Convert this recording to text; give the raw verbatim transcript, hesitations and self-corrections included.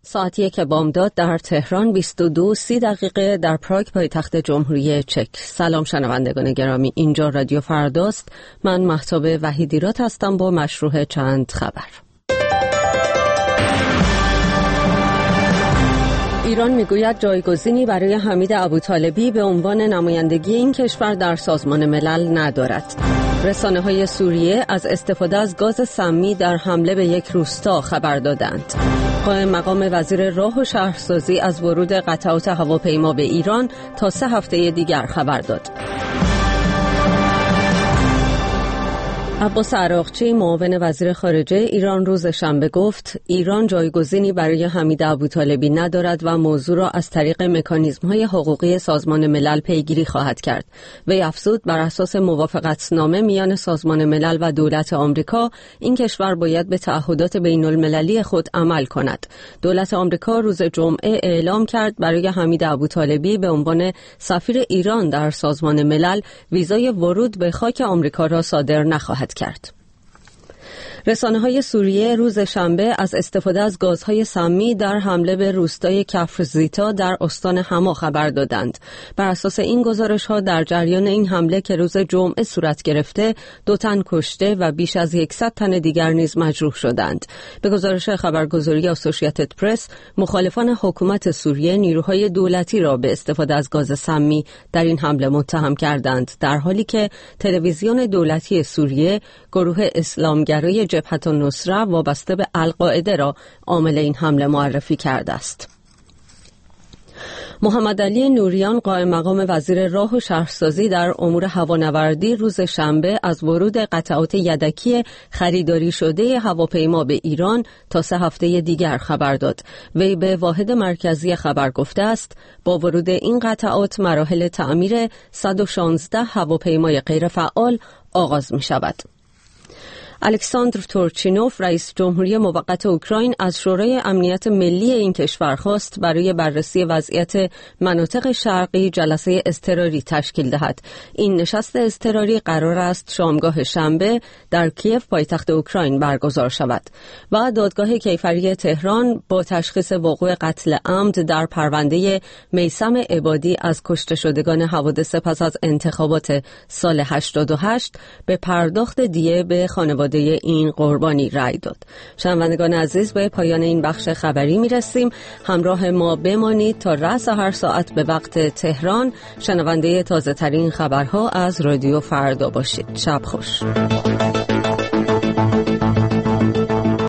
ساعت یک بامداد در تهران، بیست و دو سی دقیقه در پراگ پایتخت جمهوری چک. سلام شنوندگان گرامی، اینجا رادیو فرداست. من مهتاب وحیدیرات هستم با مشروع چند خبر. ایران میگوید جایگزینی برای حمید ابوطالبی به عنوان نمایندگی این کشور در سازمان ملل ندارد. رسانه‌های سوریه از استفاده از گاز سمی در حمله به یک روستا خبر دادند. قائم مقام وزیر راه و شهرسازی از ورود قطعات هواپیما به ایران تا سه هفته دیگر خبر داد. عباس عراقچی، معاون وزیر خارجه ایران، روز شنبه گفت ایران جایگزینی برای حمید ابوطالبی ندارد و موضوع را از طریق مکانیزم‌های حقوقی سازمان ملل پیگیری خواهد کرد. وی افزود بر اساس موافقتنامه میان سازمان ملل و دولت آمریکا، این کشور باید به تعهدات بین‌المللی خود عمل کند. دولت آمریکا روز جمعه اعلام کرد برای حمید ابوطالبی به عنوان سفیر ایران در سازمان ملل ویزای ورود به خاک آمریکا را صادر نخواهد کرد. رسانه‌های سوریه روز شنبه از استفاده از گازهای سمی در حمله به روستای کفر زیتا در استان حما خبر دادند. بر اساس این گزارش‌ها در جریان این حمله که روز جمعه صورت گرفته، دو تن کشته و بیش از صد تن دیگر نیز مجروح شدند. به گزارش خبرگزاری اسوسییتد پرس، مخالفان حکومت سوریه نیروهای دولتی را به استفاده از گاز سمی در این حمله متهم کردند، در حالی که تلویزیون دولتی سوریه گروه اسلامگرای جبهة النصره وابسته به القاعده را عامل این حمله معرفی کرده است. محمد علی نوریان، قائم مقام وزیر راه و شهرسازی در امور هوانوردی، روز شنبه از ورود قطعات یدکی خریداری شده هواپیما به ایران تا سه هفته دیگر خبر داد. وی به واحد مرکزی خبر گفته است با ورود این قطعات مراحل تعمیر صد و شانزده هواپیمای غیرفعال آغاز می شود. الکساندر تورچینوف، رئیس جمهوری موقت اوکراین، از شورای امنیت ملی این کشور خواست برای بررسی وضعیت مناطق شرقی جلسه اضطراری تشکیل دهد. این نشست اضطراری قرار است شامگاه شنبه در کیف، پایتخت اوکراین، برگزار شود. و دادگاه کیفری تهران با تشخیص وقوع قتل عمد در پرونده میثم عبادی از کشته شدگان حوادث پس از انتخابات سال هشتاد و هشت به پرداخت دیه به خانواده این قربانی رأی داد. شنوندگان عزیز، به پایان این بخش خبری می رسیم. همراه ما بمانید تا رأس هر ساعت به وقت تهران شنونده تازه ترین خبرها از رادیو فردا باشید. شب خوش.